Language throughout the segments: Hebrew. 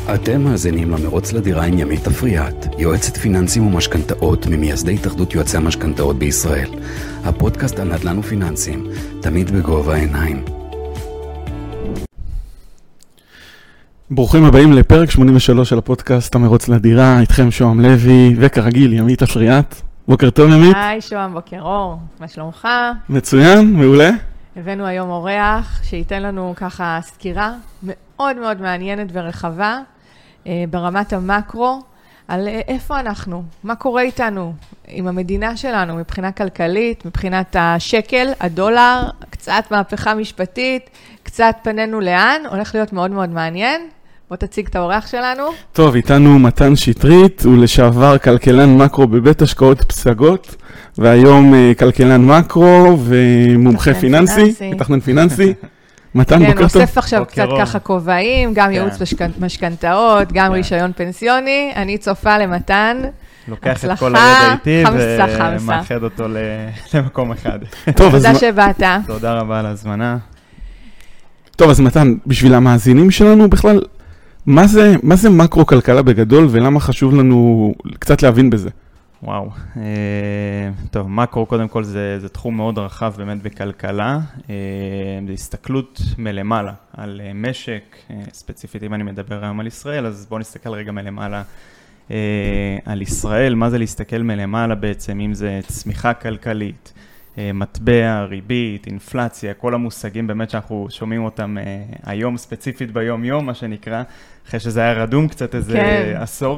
אתם מאזינים למרוץ לדירה עם ימית אפריאט, יועצת פיננסים ומשכנתאות ממייסדי התאחדות יועצי המשכנתאות בישראל. הפודקאסט על נדל"ן ופיננסים, תמיד בגובה העיניים. ברוכים הבאים לפרק 83 של הפודקאסט המרוץ לדירה, איתכם שוהם לוי, וכרגיל ימית אפריאט. בוקר טוב ימית. היי שוהם, בוקר אור, מה שלומך? מצוין, מעולה. הבאנו היום אורח שייתן לנו ככה סקירה מאוד מאוד מעניינת ורחבה ברמת המקרו, על איפה אנחנו, מה קורה איתנו, עם המדינה שלנו, מבחינה כלכלית, מבחינת השקל, הדולר, קצת מהפכה משפטית, קצת פנינו לאן, הולך להיות מאוד מאוד מעניין. בוא תציג את האורח שלנו. טוב, איתנו מתן שטרית, הוא לשעבר כלכלן מקרו בבית השקעות פסגות, והיום כלכלן מקרו ומומחה פיננסי, מתכנן פיננסי. מתן, בוקר טוב. כן, אוסף עכשיו קצת ככה כובעים, גם ייעוץ משכנתאות, גם רישיון פנסיוני. אני צופה למתן. לוקח את כל הידע איתי ומאחד אותו למקום אחד. תודה שבאת. תודה רבה על ההזמנה. טוב, אז מתן, בשביל המאזינים שלנו בכלל, מה זה מקרו-כלכלה בגדול, ולמה חשוב לנו קצת להבין בזה? וואו. טוב, מקרו קודם כל זה תחום מאוד רחב באמת בכלכלה. זה הסתכלות מלמעלה על משק, ספציפית אם אני מדבר היום על ישראל, אז בואו נסתכל רגע מלמעלה על ישראל. מה זה להסתכל מלמעלה בעצם, אם זה צמיחה כלכלית, מטבע, ריבית, אינפלציה, כל המושגים באמת שאנחנו שומעים אותם היום, ספציפית ביום יום, מה שנקרא, אחרי שזה היה רדום קצת איזה עשור.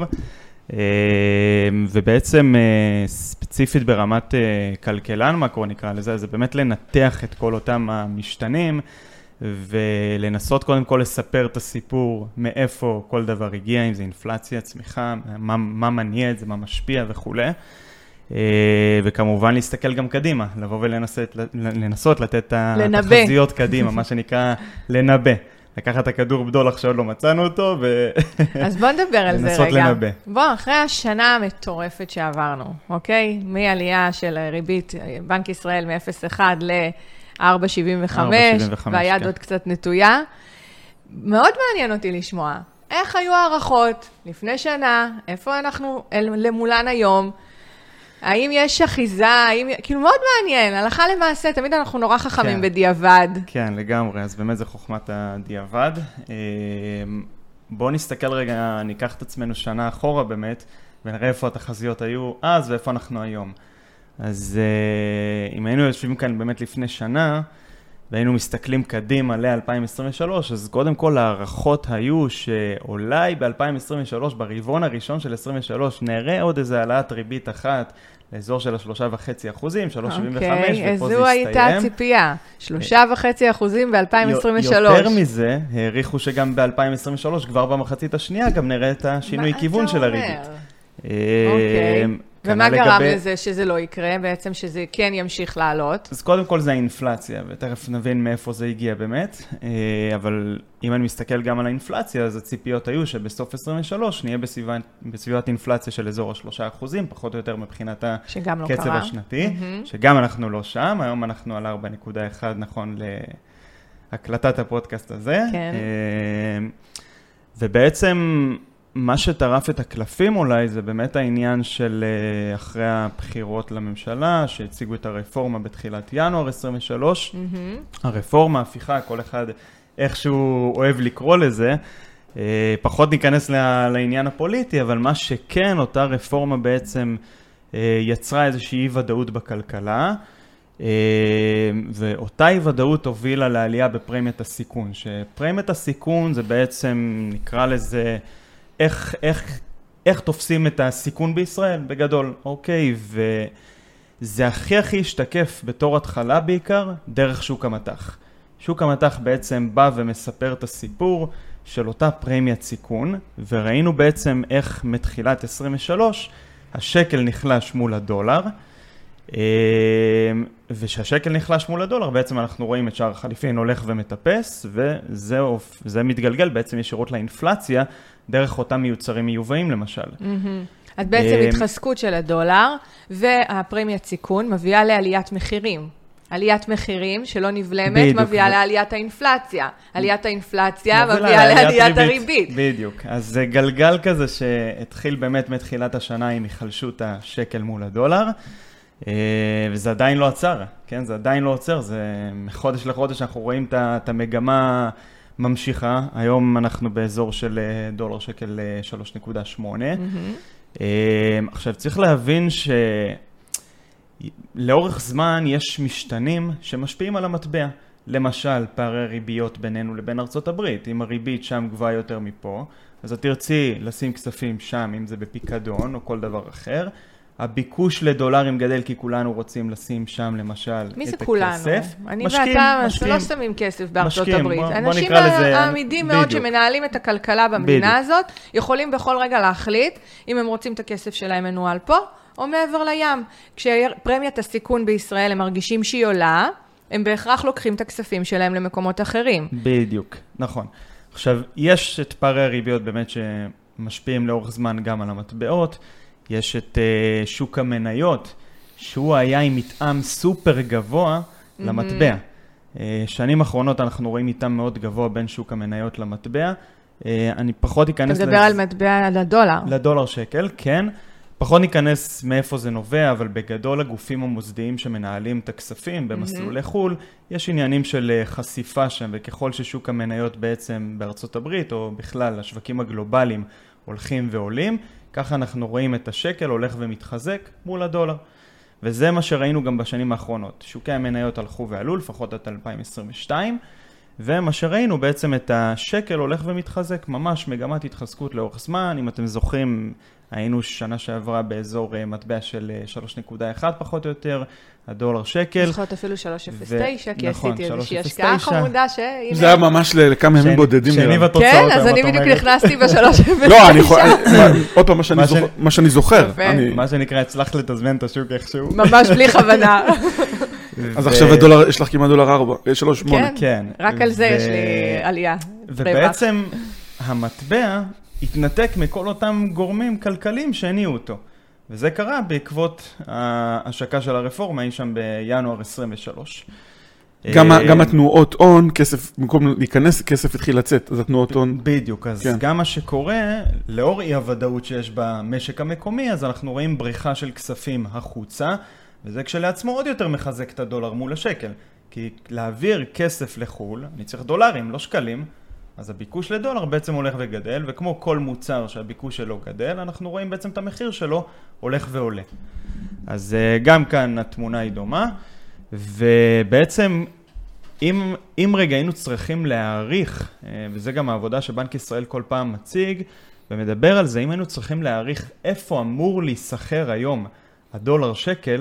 ובעצם ספציפית ברמת כלכלן מקרו נקרא לזה, זה באמת לנתח את כל אותם המשתנים, ולנסות קודם כל לספר את הסיפור מאיפה כל דבר הגיע, אם זה אינפלציה, צמיחה, מה מניע את זה, מה משפיע וכו'. וכמובן להסתכל גם קדימה, לבוא ולנסות לתת את התחזיות קדימה, מה שנקרא לנבא. לקחת את הכדור בדולח שעוד לא מצאנו אותו, אז בוא נדבר על זה רגע. לנסות לנבא. בוא, אחרי השנה המטורפת שעברנו, אוקיי? מעלייה של ריבית בנק ישראל מ-0.1 ל-4.75, והיד עוד קצת נטויה. מאוד מעניין אותי לשמוע. איך היו הערכות לפני שנה? איפה אנחנו למולן היום? האם יש אחיזה? כאילו מאוד מעניין, הלכה למעשה, תמיד אנחנו נורא חכמים בדיעבד. כן, לגמרי, אז באמת זה חוכמת הדיעבד. בואו נסתכל רגע, ניקח את עצמנו שנה אחורה באמת, ונראה איפה התחזיות היו אז ואיפה אנחנו היום. אז אם היינו יושבים כאן באמת לפני שנה, והיינו מסתכלים קדימה ל-2023, אז קודם כל הערכות היו שאולי ב-2023, ברבעון הראשון של 2023, נראה עוד איזה העלאת ריבית אחת לאזור של 3.5%, 3.75%, ופה זה זו הייתה ציפייה, 3.5% ב-2023. יותר מזה, העריכו שגם ב-2023, כבר במחצית השנייה, גם נראה את השינוי כיוון של הריבית. אוקיי. ומה גרם לזה שזה לא יקרה, בעצם שזה כן ימשיך לעלות? אז קודם כל זה האינפלציה, ותכף נבין מאיפה זה הגיע באמת, אבל אם אני מסתכל גם על האינפלציה, אז הציפיות היו שבסוף 23 נהיה בסביבת אינפלציה של אזור 3%, פחות או יותר מבחינת הקצב השנתי, שגם אנחנו לא שם, היום אנחנו על 4.1 נכון להקלטת הפודקאסט הזה, ובעצם מה שטרף את הקלפים אולי זה באמת העניין של אחרי הבחירות לממשלה, שהציגו את הרפורמה בתחילת ינואר 23. הרפורמה, הפיכה, כל אחד איכשהו אוהב לקרוא לזה. פחות ניכנס לעניין הפוליטי, אבל מה שכן, אותה רפורמה בעצם יצרה איזושהי אי-ודאות בכלכלה, ואותה אי-ודאות הובילה לעלייה בפרמיית הסיכון, שפרמיית הסיכון זה בעצם נקרא לזה איך תופסים את הסיכון בישראל בגדול, אוקיי, וזה הכי השתקף בתור התחלה בעיקר דרך שוק המטח. שוק המטח בעצם בא ומספר את הסיפור של אותה פרמיית סיכון, וראינו בעצם איך מתחילת 23 השקל נחלש מול הדולר, ושהשקל נחלש מול הדולר, בעצם אנחנו רואים את שער החליפין הולך ומטפס, וזה מתגלגל בעצם ישירות לאינפלציה, דרך אותם מיוצרים מיובאים למשל. אז בעצם התחזקות של הדולר, והפרמיית סיכון מביאה לעליית מחירים. עליית מחירים שלא נבלמת מביאה לעליית האינפלציה. עליית האינפלציה מביאה לעליית הריבית. בדיוק. אז זה גלגל כזה שהתחיל באמת מתחילת השנה עם היחלשות השקל מול הדולר, וזה עדיין לא עצר, כן? זה עדיין לא עוצר, זה מחודש לחודש אנחנו רואים את המגמה ממשיכה. היום אנחנו באזור של דולר שקל 3.8. עכשיו צריך להבין שלאורך זמן יש משתנים שמשפיעים על המטבע. למשל, פערי ריביות בינינו לבין ארצות הברית. אם הריבית שם גבוהה יותר מפה, אז את תרצי לשים כספים שם, אם זה בפיקדון או כל דבר אחר. הביקוש לדולרים גדל כי כולנו רוצים לשים שם למשל את הכסף. מי זה כולנו? אני ואתה לא שמים כסף בארצות הברית. אנשים העמידים מאוד שמנהלים את הכלכלה במדינה הזאת, יכולים בכל רגע להחליט אם הם רוצים את הכסף שלהם מנוהל פה או מעבר לים. כשפרמיית הסיכון בישראל הם מרגישים שהיא עולה, הם בהכרח לוקחים את הכספים שלהם למקומות אחרים. בדיוק, נכון. עכשיו, יש את פערי הריביות באמת שמשפיעים לאורך זמן גם על המטבעות. יש את שוק המניות, שהוא היה עם מתאם סופר גבוה למטבע. שנים האחרונות אנחנו רואים מתאם מאוד גבוה בין שוק המניות למטבע. אני פחות אכנס... אתה מדבר על מטבע לדולר. לדולר שקל, כן. פחות ניכנס מאיפה זה נובע, אבל בגדול הגופים המוסדיים שמנהלים את הכספים במסלולי חול, יש עניינים של חשיפה שם, וככל ששוק המניות בעצם בארצות הברית, או בכלל השווקים הגלובליים הולכים ועולים, ככה אנחנו רואים את השקל הולך ומתחזק מול הדולר. וזה מה שראינו גם בשנים האחרונות. שוקי המניות הלכו ועלו, לפחות עד 2022, ומה שראינו בעצם את השקל הולך ומתחזק, ממש מגמת התחזקות לאורך זמן. אם אתם זוכרים, היינו שנה שעברה באזור מטבע של 3.1 פחות או יותר, הדולר שקל. זוכרת אפילו 3.09, כי עשיתי איזושהי השקעה חמודה ש... זה היה ממש לכמה ימים בודדים. כן, אז אני בדיוק נכנסתי ב-3.09. לא, עוד פעם, מה שאני זוכר. מה שנקרא, הצלחת לתזמן את השוק איכשהו. ממש בלי כוונה. אז עכשיו הדולר, יש לך כמעט דולר 4, 3.8. כן, רק על זה יש לי עלייה. ובעצם המטבע התנתק מכל אותם גורמים כלכליים שהניעו אותו. וזה קרה בעקבות ההשקה של הרפורמה, היא שם בינואר 23. גם התנועות הון, כסף, במקום להיכנס, כסף התחיל לצאת, אז התנועות הון... בדיוק, אז גם מה שקורה, לאור אי הוודאות שיש במשק המקומי, אז אנחנו רואים בריחה של כספים החוצה, וזה כשלעצמו עוד יותר מחזק את הדולר מול השקל. כי להעביר כסף לחול, אני צריך דולרים, לא שקלים, אז הביקוש לדולר בעצם הולך וגדל, וכמו כל מוצר שהביקוש שלו גדל, אנחנו רואים בעצם את המחיר שלו הולך ועולה. אז גם כאן התמונה היא דומה, ובעצם אם רגע היינו צריכים להעריך, וזה גם העבודה שבנק ישראל כל פעם מציג, ומדבר על זה, אם היינו צריכים להעריך איפה אמור להיסחר היום הדולר שקל,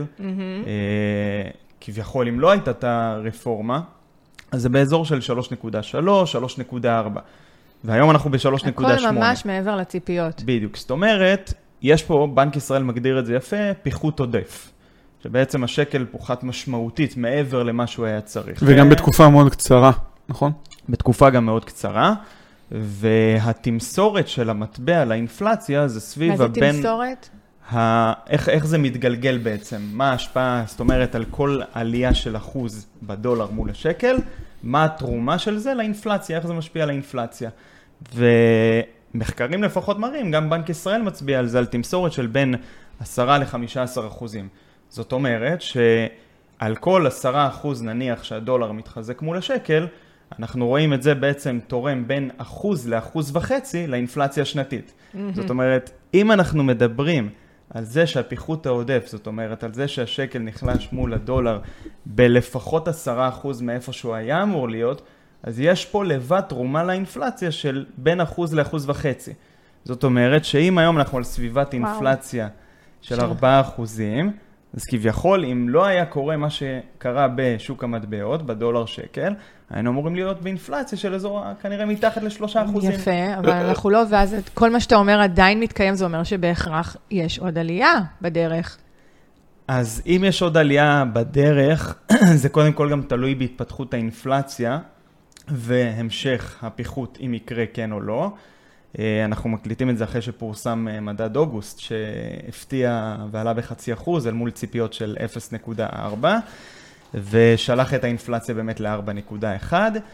כביכול אם לא הייתה את הרפורמה, אז זה באזור של 3.3, 3.4. והיום אנחנו ב-3.8. הכל ממש מעבר לציפיות. בדיוק. זאת אומרת, יש פה, בנק ישראל מגדיר את זה יפה, פיחות עודף. שבעצם השקל פוחת משמעותית מעבר למה שהוא היה צריך. וגם בתקופה מאוד קצרה, נכון? בתקופה גם מאוד קצרה. והתמסורת של המטבע לאינפלציה זה סביב מה זה תמסורת? איך זה מתגלגל בעצם? מה ההשפעה, זאת אומרת, על כל עלייה של אחוז בדולר מול השקל, מה התרומה של זה לאינפלציה, איך זה משפיע על האינפלציה. ומחקרים לפחות מראים, גם בנק ישראל מצביע על זה, על תמסורת של בין 10 ל-15%. זאת אומרת שעל כל 10% נניח שהדולר מתחזק מול השקל, אנחנו רואים את זה בעצם תורם בין 1% ל1.5% לאינפלציה שנתית. זאת אומרת, אם אנחנו מדברים על זה שהפיחות העודף, זאת אומרת, על זה שהשקל נחלש מול הדולר בלפחות 10% מאיפה שהוא היה אמור להיות, אז יש פה לבד תרומה לאינפלציה של בין 1% ל1.5%. זאת אומרת שאם היום אנחנו על סביבת אינפלציה של 4%, אז כביכול, אם לא היה קורה מה שקרה בשוק המטבעות, בדולר שקל, היינו אמורים להיות באינפלציה של אזור כנראה מתחת ל3%. יפה, אבל אנחנו לא, ואז כל מה שאתה אומר עדיין מתקיים, זה אומר שבהכרח יש עוד עלייה בדרך. אז אם יש עוד עלייה בדרך, זה קודם כל גם תלוי בהתפתחות האינפלציה, והמשך הפיחות אם יקרה כן או לא. אנחנו מקליטים את זה אחרי שפורסם מדד אוגוסט, שהפתיע ועלה ב0.5% אל מול ציפיות של 0.4. ושלח את האינפלציה באמת ל-4.1.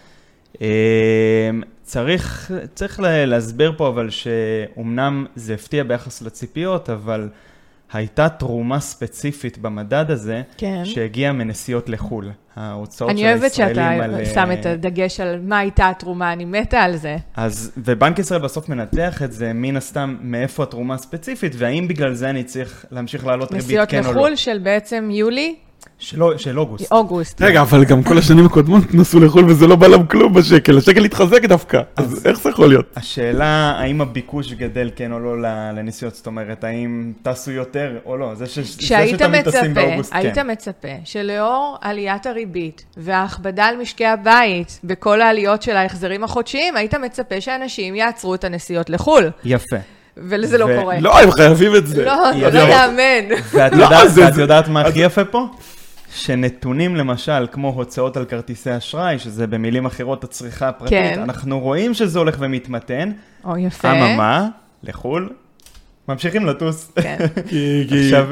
צריך להסביר פה אבל שאומנם זה הפתיע ביחס לציפיות, אבל הייתה תרומה ספציפית במדד הזה, כן. שהגיעה מנסיעות לחול. אני אוהבת שאתה שם את הדגש על מה הייתה התרומה, אני מתה על זה. ובנק ישראל בסוף מנתח את זה, מן הסתם מאיפה התרומה הספציפית, והאם בגלל זה אני צריך להמשיך לעלות ריבית כן או לא. נסיעות לחול של בעצם יולי? של אוגוסט. אוגוסט. רגע, אבל גם כל השנים הקודמות נסו לחול וזה לא בא להם כלום בשקל. השקל התחזק דווקא. אז איך זה יכול להיות? השאלה, האם הביקוש גדל כן או לא לנסיעות? זאת אומרת, האם טסו יותר או לא? זה שתמיד טסים באוגוסט, כן. היית מצפה שלאור עליית הריבית וההכבדה על משקי הבית בכל העליות של ההחזרים החודשיים, היית מצפה שאנשים יעצרו את הנסיעות לחול. יפה. ולזה לא קורה. לא, הם חייבים את זה. לא, זה לא יאמן. ואת יודעת מה הכי יפה פה? שנתונים למשל כמו הוצאות על כרטיסי אשראי, שזה במילים אחרות הצריכה הפרטית, אנחנו רואים שזה הולך ומתמתן. או יפה. אממה, לחול, ממשיכים לטוס. כן. עכשיו,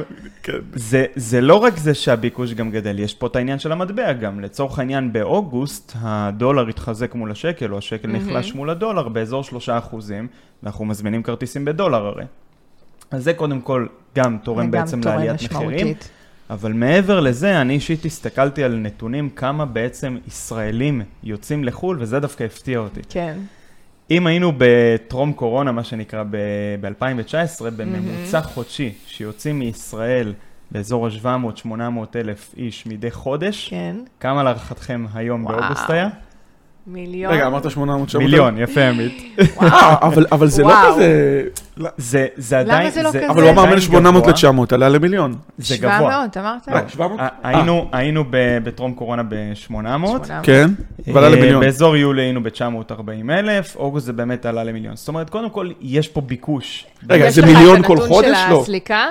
זה לא רק זה שהביקוש גם גדל, יש פה את העניין של המטבע גם. לצורך העניין באוגוסט, הדולר התחזק מול השקל, או השקל נחלש מול הדולר באזור 3%, ואנחנו מזמינים כרטיסים בדולר הרי. אז זה קודם כל גם תורם בעצם לעליית מחירים. אבל מעבר לזה, אני אישית הסתכלתי על נתונים כמה בעצם ישראלים יוצאים לחול, וזה דווקא הפתיע אותי. כן. אם היינו בטרום קורונה, מה שנקרא ב-2019, בממוצע חודשי, שיוצאים מישראל באזור ה-700-800 אלף איש מדי חודש, כן. כמה להערכתכם היום באוגוסט היה? מיליון. רגע, אמרת 800. מיליון, יפה עמית. אבל זה לא כזה... זה עדיין... למה זה לא כזה? אבל הוא אמר בין 800 ל-900, עלה למיליון. זה גבוה. 700, אמרת? 700? היינו בטרום קורונה ב-800. כן, ועלה למיליון. באזור יולי היינו ב-940 אלף, אוגוסט זה באמת עלה למיליון. זאת אומרת, קודם כל, יש פה ביקוש. רגע, זה מיליון כל חודש? יש לך את הנתון של הסליקה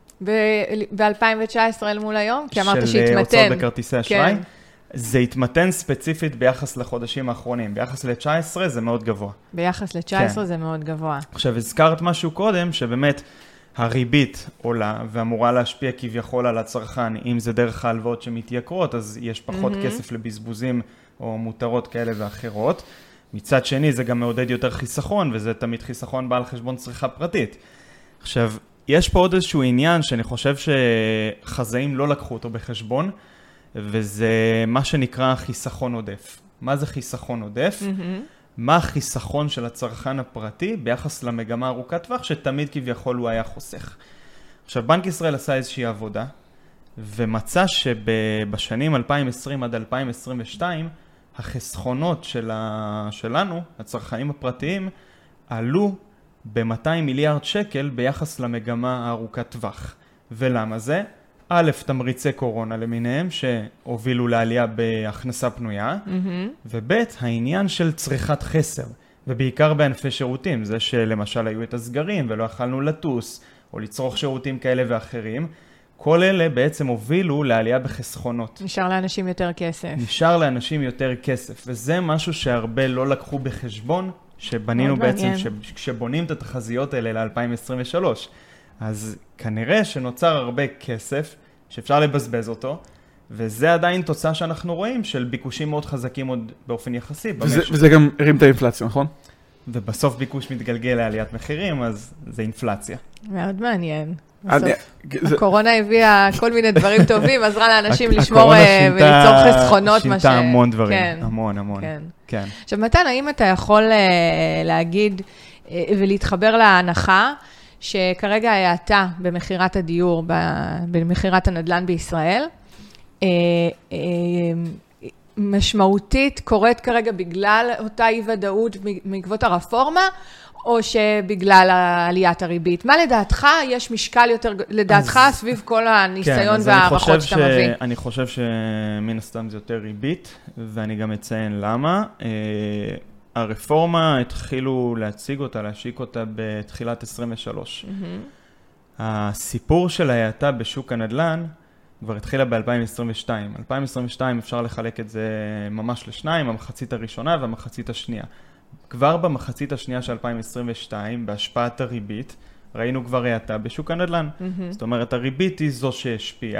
ב-2019 אל מול היום? כי אמרת שהתמתן. של הוצאות בכרטיסי אשראי. זה התמתן ספציפית ביחס לחודשים האחרונים. ביחס ל-19 זה מאוד גבוה. ביחס ל-19 זה מאוד גבוה. עכשיו, הזכרת משהו קודם, שבאמת הריבית עולה, ואמורה להשפיע כביכול על הצרכן. אם זה דרך ההלוואות שמתייקרות, אז יש פחות כסף לבזבוזים או מותרות כאלה ואחרות. מצד שני, זה גם מעודד יותר חיסכון, וזה תמיד חיסכון בעל חשבון צריכה פרטית. עכשיו, יש פה עוד איזשהו עניין שאני חושב שחזאים לא לקחו אותו בחשבון, וזה מה שנקרא חיסכון עודף. מה זה חיסכון עודף? מה החיסכון של הצרכן הפרטי ביחס למגמה ארוכת טווח, שתמיד כביכול הוא היה חוסך. עכשיו, בנק ישראל עשה איזושהי עבודה, ומצא שבשנים 2020 עד 2022, החסכונות שלנו, הצרכנים הפרטיים, עלו ב-200 מיליארד שקל ביחס למגמה הארוכת טווח. ולמה זה? א', תמריצי קורונה למיניהם, שהובילו לעלייה בהכנסה פנויה, וב', העניין של צריכת חסר, ובעיקר בענפי שירותים, זה שלמשל היו את הסגרים ולא יכלנו לטוס, או לצרוך שירותים כאלה ואחרים, כל אלה בעצם הובילו לעלייה בחסכונות. נשאר לאנשים יותר כסף. נשאר לאנשים יותר כסף, וזה משהו שהרבה לא לקחו בחשבון, שבנינו בעצם, כשבונים את התחזיות האלה ל-2023. אז כנראה שנוצר הרבה כסף שאפשר לבזבז אותו, וזה עדיין תוצאה שאנחנו רואים של ביקושים מאוד חזקים עוד באופן יחסי במשק. וזה גם הרים את האינפלציה, נכון? ובסוף ביקוש מתגלגל לעליית מחירים, אז זה אינפלציה. מאוד מעניין. הקורונה הביאה כל מיני דברים טובים, עזרה לאנשים לשמור וליצור חסכונות. שינתה המון דברים, המון. כן. עכשיו מתן, האם אתה יכול להגיד ולהתחבר להנחה, שכרגע ההאטה במחירת הדיור, במחירת הנדל"ן בישראל, משמעותית קורית כרגע בגלל אותה אי-ודאות בעקבות הרפורמה, או שבגלל עליית הריבית? מה לדעתך יש משקל יותר, לדעתך סביב כל הניסיון והערכות שאתה מביא? אני חושב שמן הסתם זה יותר ריבית, ואני גם אציין למה. הרפורמה התחילו להציג אותה, להשיק אותה בתחילת 23. הסיפור של ההאטה בשוק הנדל"ן כבר התחילה ב-2022. 2022 אפשר לחלק את זה ממש לשניים, המחצית הראשונה והמחצית השנייה. כבר במחצית השנייה של 2022, בהשפעת הריבית, ראינו כבר האטה בשוק הנדל"ן. זאת אומרת, הריבית היא זו שהשפיעה,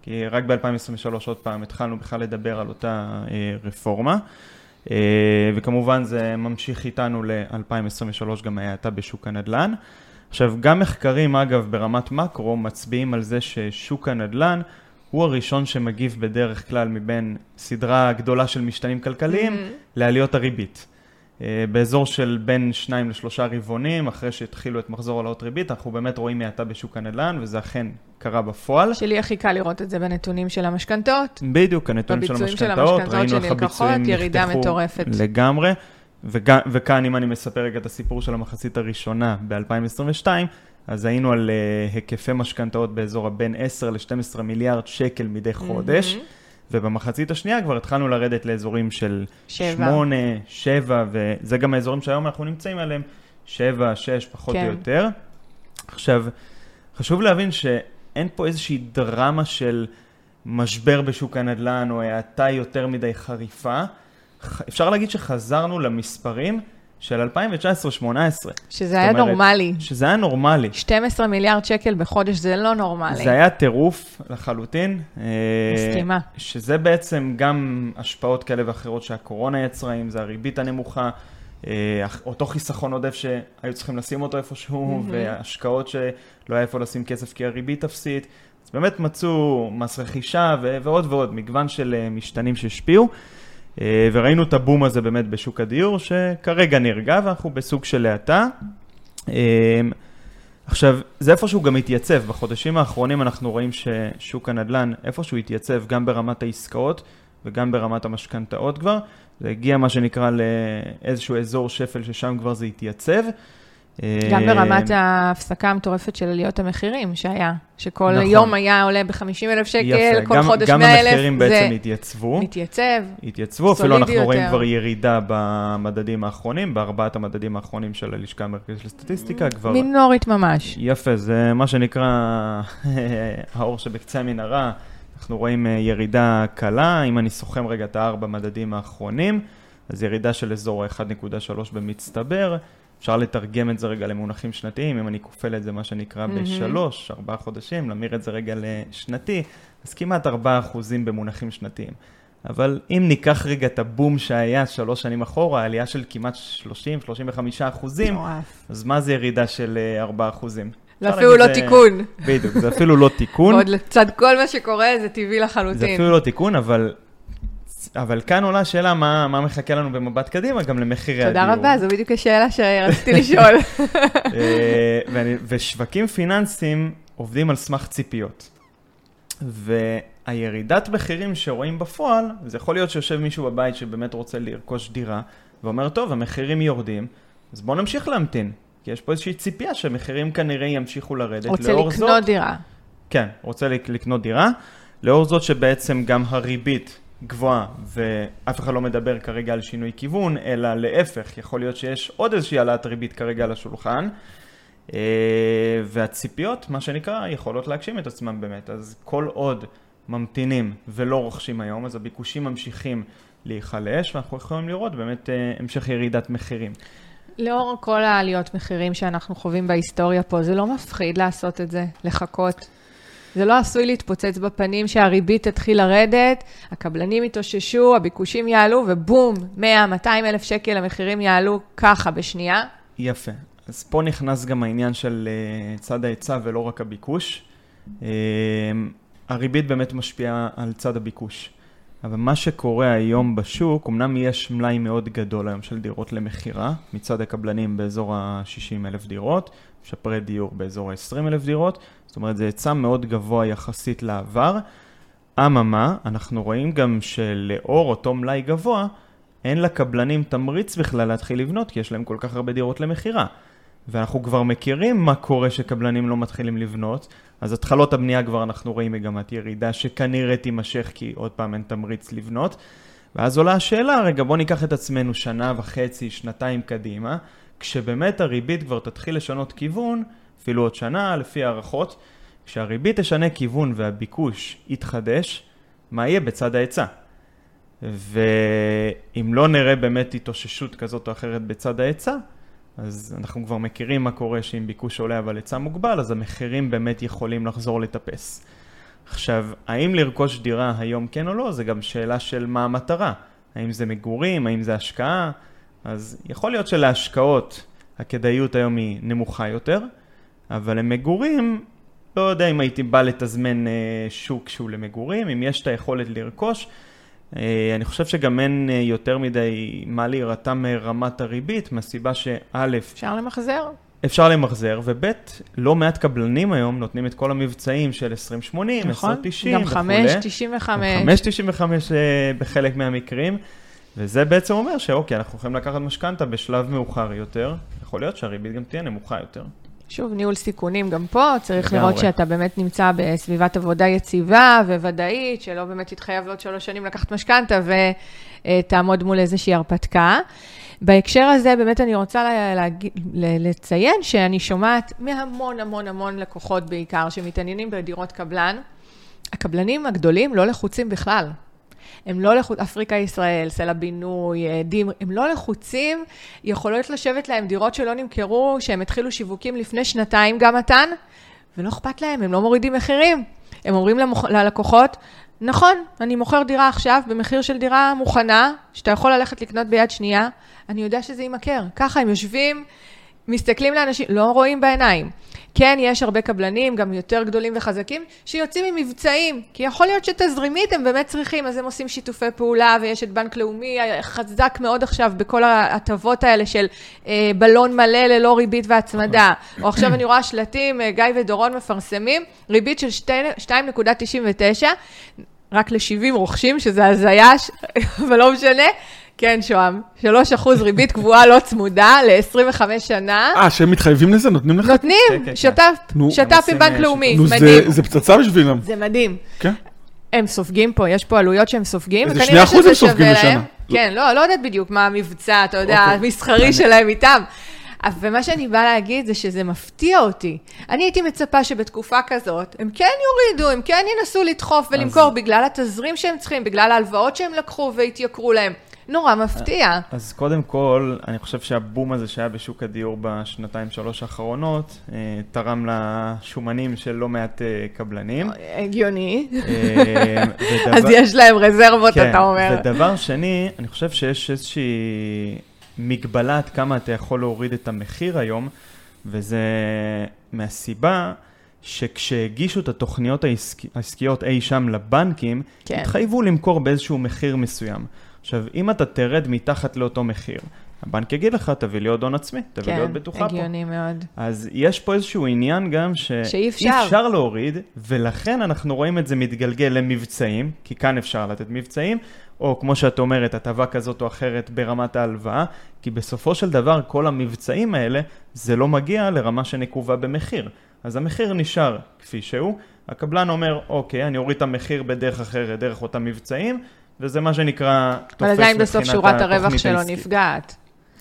כי רק ב-2023 עוד פעם התחלנו בכלל לדבר על אותה רפורמה, וכמובן זה ממשיך איתנו ל-2023 גם ההאטה בשוק הנדל"ן. עכשיו, גם מחקרים אגב ברמת מקרו מצביעים על זה ששוק הנדל"ן הוא הראשון שמגיב בדרך כלל מבין סדרה גדולה של משתנים כלכליים לעליות הריבית. באזור של בין 2 ל3 רבעונים, אחרי שהתחילו את מחזור העלאות ריבית, אנחנו באמת רואים האטה בשוק הנדל"ן, וזה אכן קרה בפועל. שלי הכי קל לראות את זה בנתונים של המשכנתאות. בדיוק, הנתונים של המשכנתאות, ראינו איך הביצועים ירידה מטורפת. לגמרי, וכאן אם אני מספר רגע את הסיפור של המחצית הראשונה ב-2022, אז היינו על היקפי משכנתאות באזור בין 10 ל-12 מיליארד שקל מדי חודש, ובמחצית השנייה כבר התחלנו לרדת לאזורים של 8, 7, וזה גם האזורים שהיום אנחנו נמצאים עליהם, 7, 6, פחות או יותר. עכשיו, חשוב להבין שאין פה איזושהי דרמה של משבר בשוק הנדל"ן, או האטה יותר מדי חריפה. אפשר להגיד שחזרנו למספרים של 2019-2018. שזה היה נורמלי. שזה היה נורמלי. 12 מיליארד שקל בחודש זה לא נורמלי. זה היה טירוף לחלוטין. מסכימה. שזה בעצם גם השפעות כאלה ואחרות שהקורונה יצרה, אם זה הריבית הנמוכה, אותו חיסכון עודף שהיו צריכים לשים אותו איפשהו, והשקעות שלא היה איפה לשים כסף כי הריבית אפסית. אז באמת מצאו מס רכישה ועוד ועוד, מגוון של משתנים שהשפיעו. וראינו את הבום הזה באמת בשוק הדיור, שכרגע נרגע, ואנחנו בסוג של האטה. עכשיו, זה איפשהו גם התייצב. בחודשים האחרונים אנחנו רואים ששוק הנדל"ן איפשהו התייצב גם ברמת העסקאות, וגם ברמת המשכנתאות כבר. זה הגיע מה שנקרא לאיזשהו אזור שפל ששם כבר זה התייצב. גם ברמת ההפסקה המטורפת של עליות המחירים שהיה, שכל יום היה עולה ב-50,000 שקל, כל חודש 100,000. גם המחירים בעצם התייצבו. התייצבו, אפילו אנחנו רואים כבר ירידה במדדים האחרונים, בארבעת המדדים האחרונים של הלשכה המרכזית לסטטיסטיקה. מינורית ממש. יפה, זה מה שנקרא האור שבקצה המנהרה. אנחנו רואים ירידה קלה, אם אני סוכם רגע את 4 מדדים האחרונים, אז ירידה של אזור 1.3 במצטבר. אפשר לתרגם את זה רגע למונחים שנתיים, אם אני כופל את זה מה שנקרא ב3, 4 חודשים, להמיר את זה רגע לשנתי, אז כמעט 4% במונחים שנתיים. אבל אם ניקח רגע את הבום שהיה 3 שנים אחורה, העלייה של כמעט 30-35%, אז מה זה ירידה של 4%? זה אפילו לא תיקון. בדיוק, זה אפילו לא תיקון. עוד לצד כל מה שקורה זה טבעי לחלוטין. זה אפילו לא תיקון, אבל כאן עולה השאלה מה מחכה לנו במבט קדימה, גם למחירי הדיור. תודה רבה, זו בדיוק השאלה שרציתי לשאול. ושווקים פיננסיים עובדים על סמך ציפיות. והירידת מחירים שרואים בפועל, זה יכול להיות שיושב מישהו בבית שבאמת רוצה לרכוש דירה, ואומר, טוב, המחירים יורדים, אז בואו נמשיך להמתין. כי יש פה איזושהי ציפייה שהמחירים כנראה ימשיכו לרדת. רוצה לקנות דירה. כן, רוצה לקנות דירה. לאור זאת שבעצם גם הריבית גבוהה, ואף אחד לא מדבר כרגע על שינוי כיוון, אלא להפך, יכול להיות שיש עוד איזושהי העלאת ריבית כרגע על השולחן, והציפיות, מה שנקרא, יכולות להגשים את עצמם באמת. אז כל עוד ממתינים ולא רוכשים היום, אז הביקושים ממשיכים להיחלש, ואנחנו יכולים לראות באמת המשך ירידת מחירים. לאור כל העליות מחירים שאנחנו חווים בהיסטוריה פה, זה לא מפחיד לעשות את זה, לחכות. זה לא עשוי להתפוצץ בפנים שהריבית תתחיל לרדת, הקבלנים יתאוששו, הביקושים יעלו, ובום, 100-200 אלף שקל המחירים יעלו ככה בשנייה. יפה. אז פה נכנס גם העניין של צד ההיצע ולא רק הביקוש. הריבית באמת משפיעה על צד הביקוש. אבל מה שקורה היום בשוק, אמנם יש מלאי מאוד גדול היום של דירות למחירה, מצד הקבלנים באזור ה-60,000 דירות, משפרי דיור באזור ה-20,000 דירות, זאת אומרת, זה היצע מאוד גבוה יחסית לעבר. אממה, אנחנו רואים גם שלאור אותו מלאי גבוה, אין לקבלנים תמריץ בכלל להתחיל לבנות, כי יש להם כל כך הרבה דירות למחירה. ואנחנו כבר מכירים מה קורה שקבלנים לא מתחילים לבנות, אז התחלות הבנייה כבר אנחנו רואים מגמת ירידה שכנראה תימשך, כי עוד פעם אין תמריץ לבנות. ואז עולה השאלה, רגע בוא ניקח את עצמנו 1.5 שנה, שנתיים קדימה, כשבאמת הריבית כבר תתחיל לשנות כיוון, אפילו עוד שנה לפי הערכות, כשהריבית תשנה כיוון והביקוש יתחדש, מה יהיה בצד ההיצע? ואם לא נראה באמת התאוששות כזאת או אחרת בצד ההיצע, אז אנחנו כבר מכירים מה קורה שאם ביקוש עולה אבל היצע מוגבל, אז המחירים באמת יכולים לחזור לטפס. עכשיו, האם לרכוש דירה היום כן או לא, זה גם שאלה של מה המטרה. האם זה מגורים, האם זה השקעה? אז יכול להיות שלהשקעות הכדאיות היום היא נמוכה יותר, אבל למגורים, לא יודע אם הייתי בא לתזמן שוק שהוא למגורים, אם יש את היכולת לרכוש, אני חושב שגם אין יותר מדי מה להירתע מרמת הריבית, מהסיבה שא' אפשר למחזר? אפשר למחזר, וב' לא מעט קבלנים היום נותנים את כל המבצעים של 20-80, 10-90 גם 5.95. 5.95 בחלק מהמקרים, וזה בעצם אומר שאוקיי, אנחנו יכולים לקחת משכנתה בשלב מאוחר יותר, יכול להיות שהריבית גם תהיה נמוכה יותר. שוב, ניהול סיכונים גם פה, צריך לראות שאתה באמת נמצא בסביבת עבודה יציבה וודאית, שלא באמת תתחייב לעוד 3 שנים לקחת משכנתה ותעמוד מול איזושהי הרפתקה. בהקשר הזה באמת אני רוצה לציין שאני שומעת מהמון המון המון לקוחות בעיקר שמתעניינים בדירות קבלן. הקבלנים הגדולים לא לחוצים בכלל. הם לא לחוצים, אפריקה ישראל, סלע בינוי, דים, הם לא לחוצים, יכולות לשבת להם דירות שלא נמכרו, שהם התחילו שיווקים לפני 2 גם מתן, ולא אכפת להם, הם לא מורידים מחירים. הם אומרים ללקוחות, נכון, אני מוכר דירה עכשיו במחיר של דירה מוכנה, שאתה יכול ללכת לקנות ביד שנייה, אני יודע שזה יימכר. ככה הם יושבים, מסתכלים לאנשים, לא רואים בעיניים. כן, יש הרבה קבלנים, גם יותר גדולים וחזקים, שיוצאים עם מבצעים, כי יכול להיות שתזרימית הם באמת צריכים, אז הם עושים שיתופי פעולה, ויש את בנק לאומי חזק מאוד עכשיו בכל ההטבות האלה של בלון מלא ללא ריבית והצמדה. או עכשיו אני רואה שלטים, גיא ודורון מפרסמים, ריבית של 2.99, רק ל-70 רוכשים, שזה הזיה, אבל לא משנה. כן, שוהם, 3% ריבית קבועה לא צמודה ל-25 שנה. שהם מתחייבים לזה? נותנים לך? נותנים, שת"פ עם בנק לאומי, מדהים. זה פצצה בשבילם. זה מדהים. כן. הם סופגים פה, יש פה עלויות שהם סופגים. איזה 2% הם סופגים לשנה. כן, לא יודעת בדיוק מה המבצע, אתה יודע, המסחרי שלהם איתם. ומה שאני באה להגיד זה שזה מפתיע אותי. אני הייתי מצפה שבתקופה כזאת, הם כן יורידו, הם כן ינסו לדחוף ולמכור בגלל התזרים שהם צריכים, בגלל ההלוואות שהם לקחו והתייקרו להם. נורא מפתיע. אז קודם כל, אני חושב שהבום הזה שהיה בשוק הדיור ב2-3 האחרונות, תרם לשומנים של לא מעט קבלנים. הגיוני. אז יש להם רזרבות, אתה אומר. ודבר שני, אני חושב שיש איזושהי מגבלה עד כמה אתה יכול להוריד את המחיר היום, וזה מהסיבה שכשהגישו את התוכניות העסקיות אי שם לבנקים, התחייבו למכור באיזשהו מחיר מסוים. עכשיו, אם אתה תרד מתחת לאותו מחיר, הבנק יגיד לך, תביא לי עוד הון עצמי, תביא לי עוד בטוחה פה. כן, הגיוני מאוד. אז יש פה איזשהו עניין גם שאי אפשר להוריד, ולכן אנחנו רואים את זה מתגלגל למבצעים, כי כאן אפשר לתת מבצעים, או כמו שאת אומרת, הטבה כזאת או אחרת ברמת ההלוואה, כי בסופו של דבר כל המבצעים האלה, זה לא מגיע לרמה שנקובה במחיר. אז המחיר נשאר כפי שהוא, הקבלן אומר, אוקיי, אני אוריד את המחיר בדרך אחרת, דרך אותם מבצעים, וזה מה שנקרא תופס מבחינת התוכנית העסקית. אבל עדיין בסוף שורת הרווח שלו נפגעת.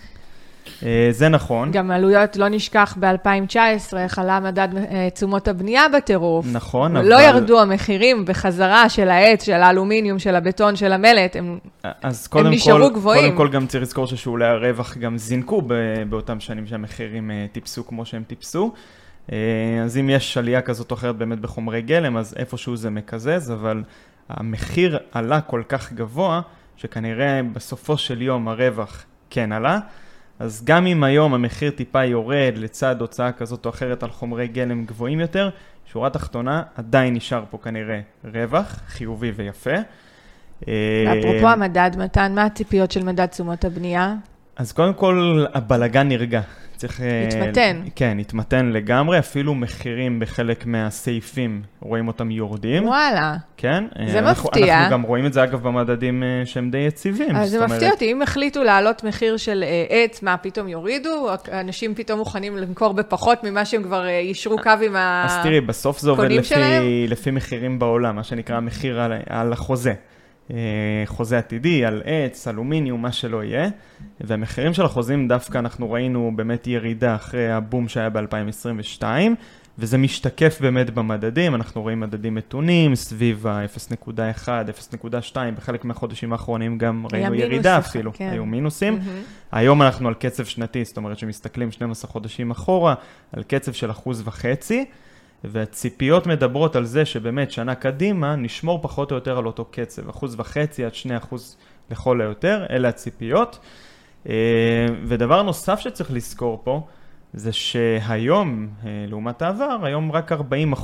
זה נכון. גם עלויות לא נשכח ב-2019, חלה מדד תשומות הבנייה בטירוף. נכון, אבל... לא ירדו המחירים בחזרה של העץ, של האלומיניום, של הבטון, של המלט, הם נשארו גבוהים. קודם כל גם צריך לזכור ששולי הרווח גם זינקו באותם שנים שהמחירים טיפסו כמו שהם טיפסו. אז אם יש עלייה כזאת או אחרת באמת בחומרי גלם, אז איפשהו זה מקזז, אבל המחיר עלה כל כך גבוה, שכנראה בסופו של יום הרווח כן עלה, אז גם אם היום המחיר טיפה יורד לצד הוצאה כזאת או אחרת על חומרי גלם גבוהים יותר, שורה תחתונה עדיין נשאר פה כנראה רווח חיובי ויפה. ואפרופו המדד, מתן, מה הציפיות של מדד תשומות הבנייה? אז קודם כל הבלגן נרגע. התמתן. כן, התמתן לגמרי, אפילו מחירים בחלק מהסעיפים, רואים אותם יורדים. וואלה. כן. זה מפתיע. אנחנו גם רואים את זה אגב במדדים שהם די יציבים. אז זה מפתיע אותי, אם החליטו להעלות מחיר של עץ, מה פתאום יורידו? אנשים פתאום מוכנים למכור בפחות ממה שהם כבר ישרו קו עם הקונים שלהם? אז תראי, בסוף זה עובד לפי מחירים בעולם, מה שנקרא המחיר על החוזה. חוזה עתידי, על עץ, אלומיניום, מה שלא יהיה. והמחירים של החוזים דווקא אנחנו ראינו באמת ירידה אחרי הבום שהיה ב-2022, וזה משתקף באמת במדדים, אנחנו רואים מדדים מתונים, סביב ה-0.1, 0.2, בחלק מהחודשים האחרונים גם ראינו ירידה אפילו, כן. היו מינוסים. היום אנחנו על קצב שנתי, זאת אומרת שמסתכלים 12 חודשים אחורה, על קצב של 1.5%, והציפיות מדברות על זה שבאמת שנה קדימה נשמור פחות או יותר על אותו קצב, 1.5% עד 2% לכל היותר, אלה הציפיות. ודבר נוסף שצריך לזכור פה, זה שהיום, לעומת העבר, היום רק 40%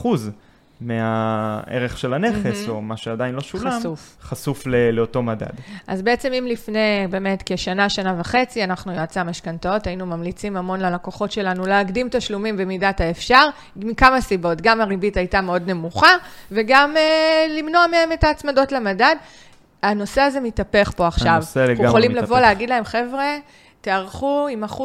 מהערך של הנכס, או מה שעדיין לא שולם, חשוף לאותו מדד. אז בעצם אם לפני באמת כשנה, שנה וחצי, אנחנו יועצי המשכנתאות, היינו ממליצים המון ללקוחות שלנו להקדים תשלומים במידת האפשר, מכמה סיבות, גם הריבית הייתה מאוד נמוכה, וגם למנוע מהם את ההצמדות למדד. הנושא הזה מתהפך פה עכשיו. אנחנו יכולים לבוא להגיד להם, חבר'ה, תערכו עם 1.5%.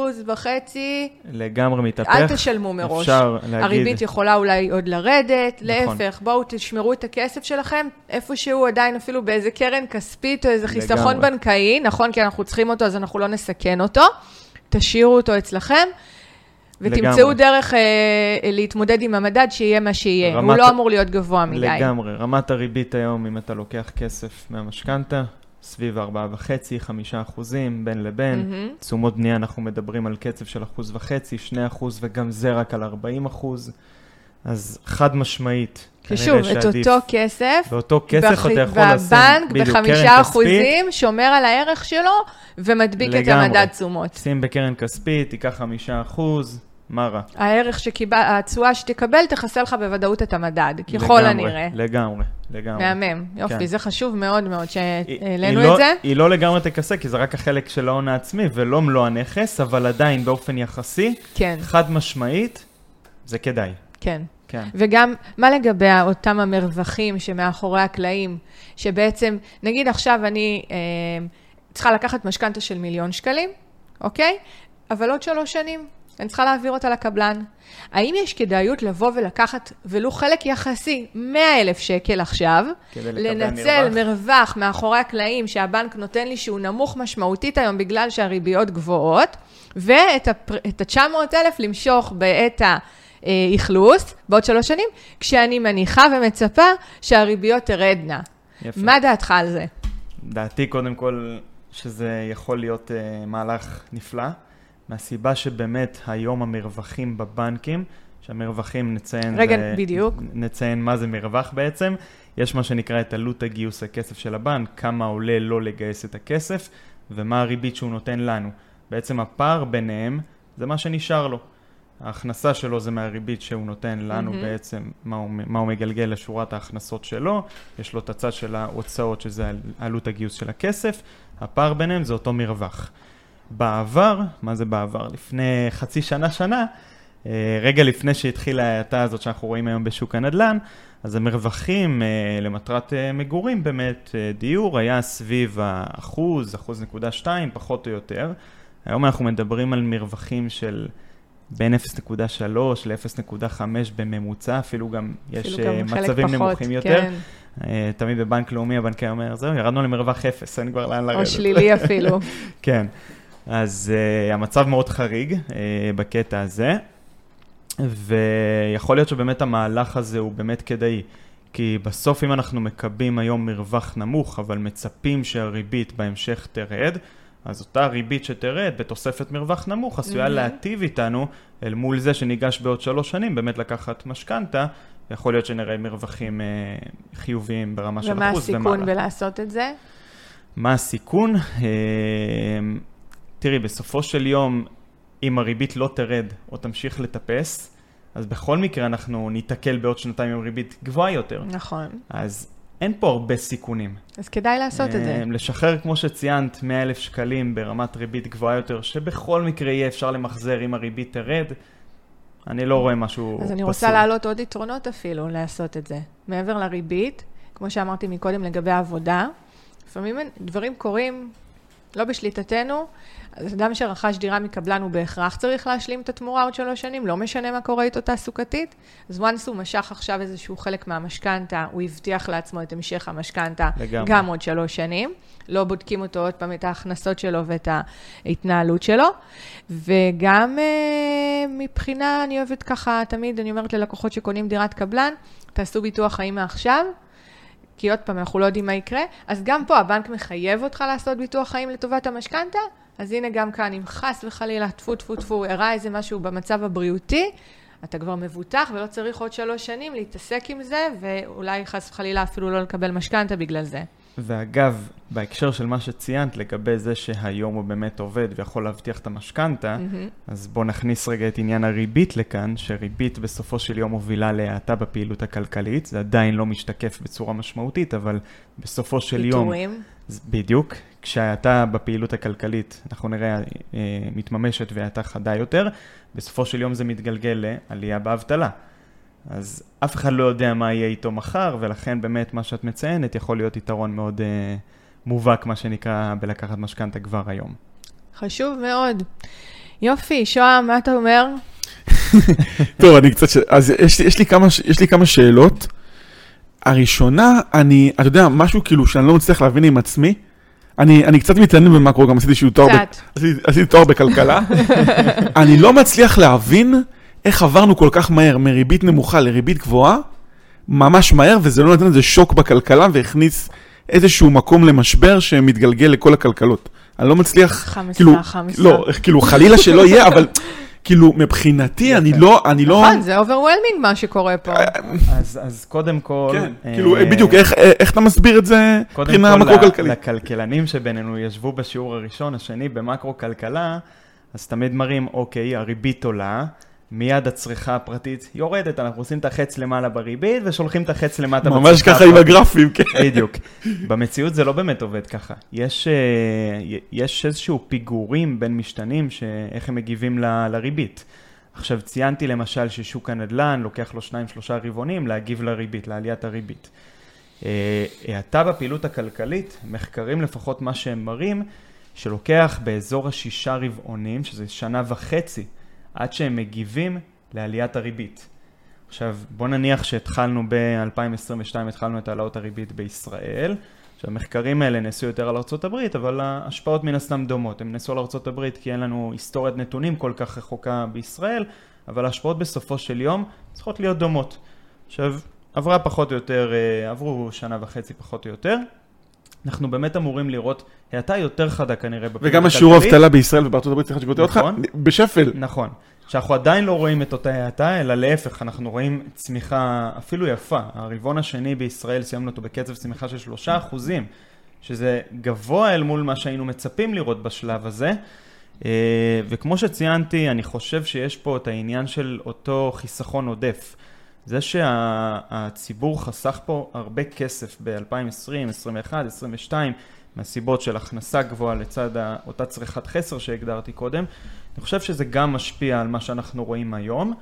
לגמרי מתהפך. אל תשלמו מראש. הריבית יכולה אולי עוד לרדת, להפך, בואו תשמרו את הכסף שלכם, איפשהו עדיין אפילו באיזה קרן כספית או איזה חיסכון בנקאי, נכון, כי אנחנו צריכים אותו, אז אנחנו לא נסכן אותו, תשאירו אותו אצלכם, ותמצאו דרך להתמודד עם המדד שיהיה מה שיהיה. הוא לא אמור להיות גבוה מדי. לגמרי. רמת הריבית היום, אם אתה לוקח כסף מהמשכנתה, סביב 4.5-5% בין לבין. תשומות בנייה אנחנו מדברים על קצב של 1.5%, 2%, וגם זה רק על 40%. אז חד משמעית. ששוב, את אותו כסף, באותו כסף אתה יכול לשים ב5% שומר על הערך שלו, ומדביק את המדד תשומות. שים בקרן כספית, תיקח 5%, מה רע? הערך התשואה שתקבל תחסה לך בוודאות את המדד, ככל הנראה. לגמרי. מהמם, יופי, זה חשוב מאוד מאוד שהעלינו את זה. היא לא לגמרי תכסה, כי זה רק החלק של ההון העצמי, ולא מלוא הנכס, אבל עדיין באופן יחסי, חד משמעית, זה כדאי. כן. וגם, מה לגבי אותם המרווחים שמאחורי הקלעים, שבעצם, נגיד עכשיו אני צריכה לקחת משכנתה של 1,000,000 שקלים, אוקיי? אבל עוד 3 שנים. אני צריכה להעביר אותה לקבלן. האם יש כדאיות לבוא ולקחת, ולו חלק יחסי, 100,000 שקל עכשיו, לנצל מרווח מאחורי הקלעים שהבנק נותן לי שהוא נמוך משמעותית היום בגלל שהריביות גבוהות, ואת ה-900,000 למשוך בעת האכלוס, בעוד 3 שנים, כשאני מניחה ומצפה שהריביות תרדנה. יפה. מה דעתך על זה? דעתי קודם כל שזה יכול להיות מהלך נפלא. מהסיבה שבאמת היום המרווחים בבנקים, שהמרווחים נציין מה זה מרווח בעצם, יש מה שנקרא את עלות הגיוס הכסף של הבנק, כמה עולה לא לגייס את הכסף, ומה הריבית שהוא נותן לנו. בעצם הפער ביניהם זה מה שנשאר לו. ההכנסה שלו זה מהריבית שהוא נותן לנו בעצם, מה הוא מגלגל לשורת ההכנסות שלו, יש לו את הצד של ההוצאות שזה עלות הגיוס של הכסף, הפער ביניהם זה אותו מרווח. בעבר, מה זה בעבר? לפני חצי שנה, רגע לפני שהתחילה ההאטה הזאת שאנחנו רואים היום בשוק הנדל"ן, אז המרווחים למטרת מגורים באמת, דיור היה סביב 1.2%, פחות או יותר. היום אנחנו מדברים על מרווחים של בין 0.3 ל-0.5 בממוצע, אפילו גם יש מצבים נמוכים יותר. תמיד בבנק לאומי הבנקי אומר, זהו, ירדנו למרווח 0, אין כבר לאן לרדת. או שלילי אפילו. כן. אז המצב מאוד חריג בקטע הזה, ויכול להיות שבאמת המהלך הזה הוא באמת כדאי, כי בסוף אם אנחנו מקבים היום מרווח נמוך, אבל מצפים שהריבית בהמשך תרד, אז אותה ריבית שתרד בתוספת מרווח נמוך, עשויה להטיב איתנו אל מול זה שניגש בעוד 3 שנים, באמת לקחת משכנתה, יכול להיות שנראה מרווחים חיוביים ברמה של 1% ומעלה. ומה הסיכון בלעשות את זה? מה הסיכון? תראי, בסופו של יום, אם הריבית לא תרד או תמשיך לטפס, אז בכל מקרה אנחנו ניתקל בעוד 2 עם ריבית גבוהה יותר. נכון. אז אין פה הרבה סיכונים. אז כדאי לעשות את זה. לשחרר, כמו שציינת, 100,000 שקלים ברמת ריבית גבוהה יותר, שבכל מקרה יהיה אפשר למחזר אם הריבית תרד, אני לא רואה משהו פסול. אז אני רוצה להעלות עוד יתרונות אפילו לעשות את זה. מעבר לריבית, כמו שאמרתי מקודם לגבי העבודה, לפעמים דברים קורים לא בשליטתנו, אז אדם שרכש דירה מקבלן הוא בהכרח צריך להשלים את התמורה עוד 3 שנים, לא משנה מה קורה איתו תעסוקתית. אז once הוא משך עכשיו איזשהו חלק מהמשכנתה, הוא הבטיח לעצמו את המשך המשכנתה גם עוד 3 שנים. לא בודקים אותו עוד פעם את ההכנסות שלו ואת ההתנהלות שלו. וגם מבחינה, אני אוהבת ככה, תמיד אני אומרת ללקוחות שקונים דירת קבלן, תעשו ביטוח חיים מעכשיו, כי עוד פעם אנחנו לא יודעים מה יקרה, אז גם פה הבנק מחייב אותך לעשות ביטוח חיים לטובת המשכנתה, אז הנה גם כאן, אם חס וחלילה, טפו, הראה איזה משהו במצב הבריאותי, אתה כבר מבוטח ולא צריך עוד 3 שנים להתעסק עם זה, ואולי חס וחלילה אפילו לא לקבל משכנתה בגלל זה. ואגב, בהקשר של מה שציינת, לגבי זה שהיום הוא באמת עובד ויכול להבטיח את המשכנתה, אז בוא נכניס רגע את עניין הריבית לכאן, שריבית בסופו של יום מובילה להאטה בפעילות הכלכלית, זה עדיין לא משתקף בצורה משמעותית, אבל בסופו של יום... פיתורים. בדיוק, כשהאטה בפעילות הכלכלית, אנחנו נראה, מתממשת והאטה חדה יותר, בסופו של יום זה מתגלגל לעלייה באבטלה. אז אף אחד לא יודע מה יהיה איתו מחר, ולכן באמת מה שאת מציינת יכול להיות יתרון מאוד מובהק, מה שנקרא בלקחת משכנתה כבר היום. חשוב מאוד. יופי, שוהם, מה אתה אומר? טוב, אז יש לי כמה שאלות. הראשונה, אתה יודע, משהו כאילו שאני לא מצליח להבין עם עצמי, אני קצת מתעניין במקרו, גם עשיתי תואר בכלכלה. אני לא מצליח להבין איך עברנו כל כך מהר מריבית נמוכה לריבית גבוהה, ממש מהר, וזה לא נתן איזה שוק בכלכלה, והכניס איזשהו מקום למשבר שמתגלגל לכל הכלכלות. אני לא מצליח, חמסה. לא, כאילו חלילה שלא יהיה, אבל כאילו מבחינתי אני לא... נכון, זה overwhelming מה שקורה פה. אז קודם כל... כן, כאילו בדיוק, איך אתה מסביר את זה מבחינה מקרו-כלכלית? קודם כל לכלכלנים שבינינו ישבו בשיעור הראשון, השני במקרו-כלכלה, אז תמיד מראים, אוקיי, הריבית עולה, מיד הצריכה הפרטית יורדת, אנחנו עושים את החץ למעלה בריבית ושולחים את החץ למטה בצריכה. ממש ככה עם הגרפים, כן. בדיוק. במציאות זה לא באמת עובד ככה. יש איזשהו פיגורים בין משתנים שאיך הם מגיבים לריבית. עכשיו ציינתי למשל ששוק הנדל"ן לוקח לו 2-3 רבעונים להגיב לריבית, לעליית הריבית. האטה בפעילות הכלכלית, מחקרים לפחות מה שהם מראים, שלוקח באזור 6 רבעונים, שזה 1.5 שנה, עד שהם מגיבים לעליית הריבית. עכשיו, בוא נניח שהתחלנו ב-2022, התחלנו את העלאות הריבית בישראל. עכשיו, המחקרים האלה נעשו יותר על ארצות הברית, אבל ההשפעות מן הסתם דומות. הם נעשו על ארצות הברית כי אין לנו היסטוריית נתונים כל כך רחוקה בישראל, אבל ההשפעות בסופו של יום צריכות להיות דומות. עכשיו, עברו 1.5 שנה פחות או יותר. אנחנו באמת אמורים לראות האטה יותר חדה כנראה בפעילות הכלכלית. וגם השיעור האבטלה בישראל ובארצות הברית, צריך שגותי אותך, בשפל. נכון. שאנחנו עדיין לא רואים את אותה האטה, אלא להפך, אנחנו רואים צמיחה אפילו יפה. הרבעון השני בישראל סיימנו אותו בקצב צמיחה של 3%, שזה גבוה אל מול מה שהיינו מצפים לראות בשלב הזה. וכמו שציינתי, אני חושב שיש פה את העניין של אותו חיסכון עודף. זה שהציבור חסך פה הרבה כסף ב-2020, 2021, 2022, מהסיבות של הכנסה גבוהה לצד אותה צריכת חסר שהגדרתי קודם. אני חושב שזה גם משפיע על מה שאנחנו רואים היום,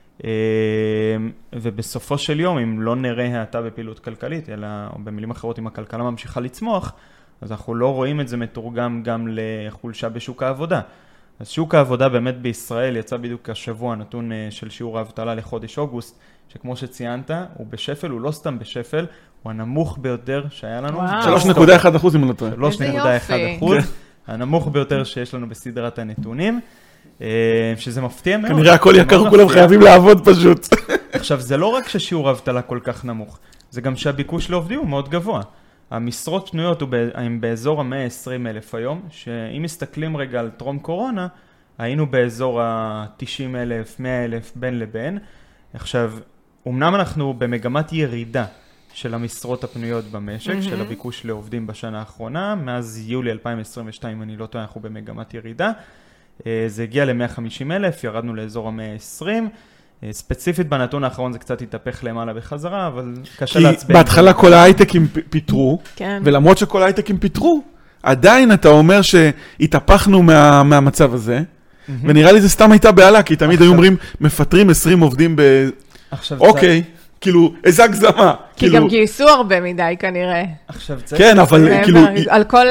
ובסופו של יום, אם לא נראה האטה בפעילות כלכלית, אלא או במילים אחרות, אם הכלכלה ממשיכה לצמוח, אז אנחנו לא רואים את זה מתורגם גם לחולשה בשוק העבודה. אז שוק העבודה באמת בישראל יצא בדיוק השבוע נתון של שיעור האבטלה לחודש אוגוסט, שכמו שציינת, הוא בשפל, הוא לא סתם בשפל, הוא הנמוך ביותר שהיה לנו. 3.1% אם לא טועה. 3.1%, הנמוך ביותר שיש לנו בסדרת הנתונים, שזה מפתיע מאוד. כנראה הכל יקר, כולם חייבים לעבוד פשוט. עכשיו, זה לא רק ששיעור האבטלה כל כך נמוך, זה גם שהביקוש לעובדים הוא מאוד גבוה. המשרות פנויות הם באזור ה-120,000 היום, שאם מסתכלים רגע על טרום קורונה, היינו באזור ה-90,000, 100,000 בין לבין. עכשיו, אמנם אנחנו במגמת ירידה של המשרות הפנויות במשק, של הביקוש לעובדים בשנה האחרונה, מאז יולי 2022, אני לא טועה, אנחנו במגמת ירידה. זה הגיע ל-150,000, ירדנו לאזור ה-120,000. ספציפית בנתון האחרון זה קצת התהפך למעלה בחזרה, אבל קשה להצבן. בהתחלה כל ההייטקים פיתרו, ולמרות שכל ההייטקים פיתרו, עדיין אתה אומר שהתהפכנו מהמצב הזה, ונראה לי זה סתם הייתה בעלה, כי תמיד היו אומרים, מפטרים 20 עובדים אוקיי, כאילו, איזה הגזמה. כי גם גייסו הרבה מדי כנראה. כן, אבל כאילו... על כל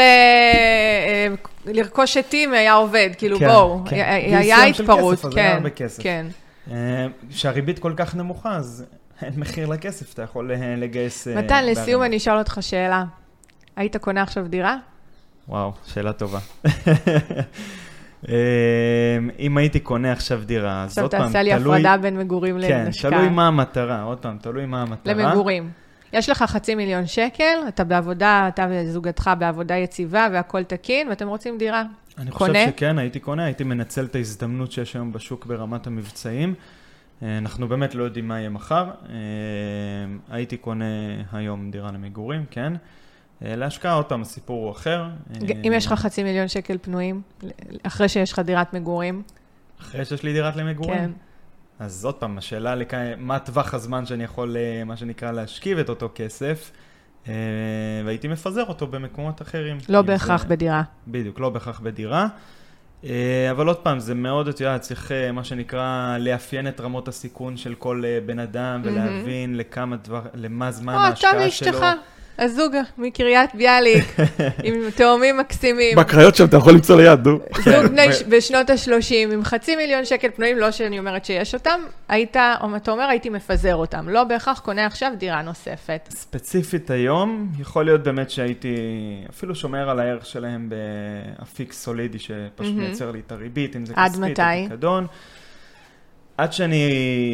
לרכוש עתים היה עובד, כאילו בואו, היה התפרות. כן. שהריבית כל כך נמוכה, אז אין מחיר לכסף, אתה יכול לגייס... מתן, לסיום אני אשאל אותך שאלה. היית קונה עכשיו דירה? וואו, שאלה טובה. אם הייתי קונה עכשיו דירה, אז עוד פעם, תעשה לי הפרדה בין מגורים לנשקה. כן, תלוי מה המטרה, עוד פעם, תלוי מה המטרה. למגורים. יש לך 500,000 שקל, אתה בעבודה, אתה וזוגתך בעבודה יציבה והכל תקין, ואתם רוצים דירה. אני חושב שכן, הייתי קונה, הייתי מנצל את ההזדמנות שיש היום בשוק ברמת המבצעים, אנחנו באמת לא יודעים מה יהיה מחר. הייתי קונה היום דירה למגורים, כן. להשקעה עוד פעם, הסיפור הוא אחר. אם יש לך 500,000 שקל פנויים, אחרי שיש לך דירת מגורים? אחרי שיש לי דירת למגורים? כן. אז עוד פעם, השאלה מה טווח הזמן שאני יכול, מה שנקרא, להשכיב את אותו כסף, והייתי מפזר אותו במקומות אחרים. לא בהכרח בדירה. בדיוק, לא בהכרח בדירה. אבל עוד פעם, זה מאוד, צריך מה שנקרא לאפיין את רמות הסיכון של כל בן אדם, ולהבין למה זמן ההשקעה שלו. הזוג מקריית ביאליק, עם תאומים מקסימים. בקריות שם אתה יכול למצוא ליד, נו. זוג בשנות ה-30, עם 500,000 שקל פנויים, לא שאני אומרת שיש אותם, אתה אומר, הייתי מפזר אותם. לא בהכרח קונה עכשיו דירה נוספת. ספציפית היום, יכול להיות באמת שהייתי אפילו שומר על הערך שלהם באפיק סולידי, שפשוט מייצר לי את הריבית, אם זה כספית, את הכדון. עד שאני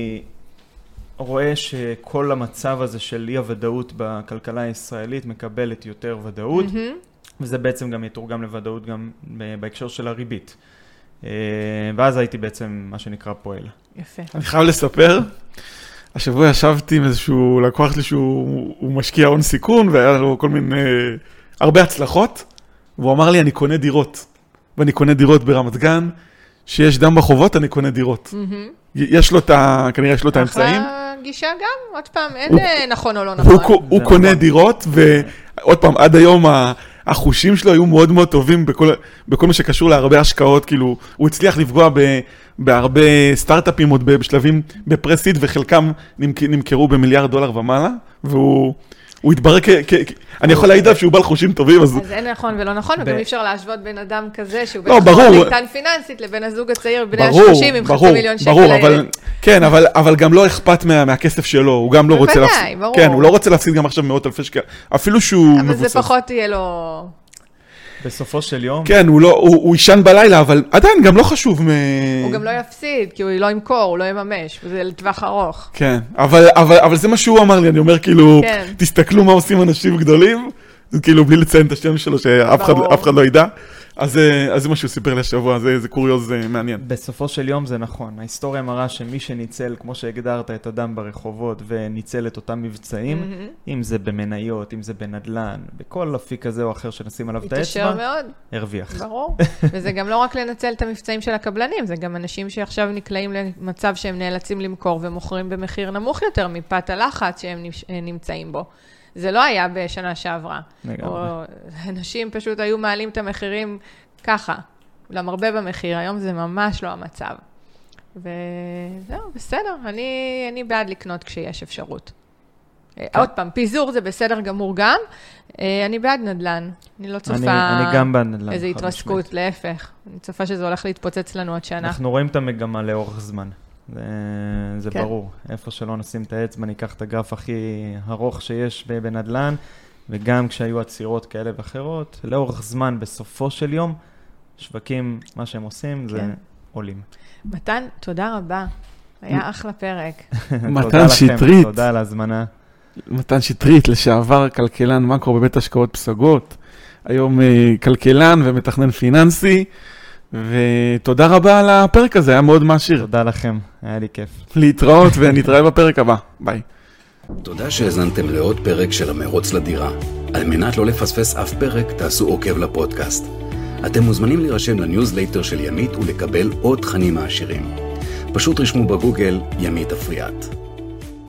רואה שכל המצב הזה של אי-הוודאות בכלכלה הישראלית מקבלת יותר ודאות, וזה בעצם גם יתורגם לוודאות גם בהקשר של הריבית. ואז הייתי בעצם מה שנקרא פועל. יפה. אני חייב לספר, השבוע ישבתי עם איזשהו לקוח שלי שהוא משקיע הון סיכון, והיה לו כל מיני, הרבה הצלחות, והוא אמר לי, אני קונה דירות. ואני קונה דירות ברמת גן, שיש דם בחובות, אני קונה דירות. יש לו כנראה יש לו את האמצעים. אחלה גישה גם, עוד פעם, אין נכון או לא נכון. הוא קונה דירות, ועוד פעם, עד היום החושים שלו היו מאוד מאוד טובים בכל מה שקשור להרבה השקעות, כאילו, הוא הצליח לפגוע בהרבה סטארט-אפים עוד בשלבים בפרסיד, וחלקם נמכרו $1 מיליארד ומעלה, הוא התברר אני יכול להעיד עליו שהוא בעל חושים טובים, אז אין נכון ולא נכון, וגם אי אפשר להשוות בין אדם כזה, שהוא בטח ניתן פיננסית, לבין הזוג הצעיר, בני ה-30 עם 500,000 שקל. ברור, כן, אבל גם לא אכפת מהכסף שלו, הוא גם לא רוצה להפסיד. כן, הוא לא רוצה להפסיד גם עכשיו מאות אלפי שקל, אפילו שהוא מבוסס. אבל זה פחות יהיה לו בסופו של יום. כן, הוא ישן בלילה, אבל עדיין גם לא חשוב. הוא גם לא יפסיד, כי הוא לא ימכור, הוא לא יממש, וזה לטווח ארוך. כן, אבל זה מה שהוא אמר לי, אני אומר כאילו, תסתכלו מה עושים אנשים גדולים, כאילו בלי לציין את השם שלו, שאף אחד לא ידע. אז זה מה שהוא סיפר לי השבוע, זה קוריוז מעניין. בסופו של יום זה נכון. ההיסטוריה מראה שמי שניצל, כמו שהגדרת את אדם ברחובות, וניצל את אותם מבצעים, אם זה במניות, אם זה בנדלן, בכל אפיק כזה או אחר שנשים עליו את האצבע, הרוויח. ברור. וזה גם לא רק לנצל את המבצעים של הקבלנים, זה גם אנשים שעכשיו נקלעים למצב שהם נאלצים למכור, ומוכרים במחיר נמוך יותר מפת הלחץ שהם נמצאים בו. זה לא היה בשנה שעברה. אנשים פשוט היו מעלים את המחירים ככה, למרבה במחיר, היום זה ממש לא המצב. וזהו, בסדר, אני בעד לקנות כשיש אפשרות. עוד פעם, פיזור זה בסדר גמור גם, אני בעד נדל"ן, אני לא צופה איזו התרסקות, להפך, אני צופה שזה הולך להתפוצץ לנו עד שנה. אנחנו רואים את המגמה לאורך זמן. זה ברור. איפה שלא נשים את האצבע, ניקח את הגרף הכי ארוך שיש בנדל"ן, וגם כשהיו עצירות כאלה ואחרות, לאורך זמן, בסופו של יום, שווקים, מה שהם עושים, זה עולים. מתן, תודה רבה. היה אחלה פרק. מתן שטרית. תודה על ההזמנה. מתן שטרית, לשעבר כלכלן מקרו בבית השקעות פסגות. היום כלכלן ומתכנן פיננסי. ותודה רבה על הפרק הזה, היה מאוד מעשיר. תודה לכם, היה לי כיף. להתראות ונתראה בפרק הבא. ביי. תודה שהזנתם לעוד פרק של המרוץ לדירה. על מנת לא לפספס אף פרק, תעשו עוקב לפודקאסט. אתם מוזמנים להירשם לניוזלייטר של ימית ולקבל עוד תכנים מעשירים. פשוט רשמו בגוגל ימית אפריאט.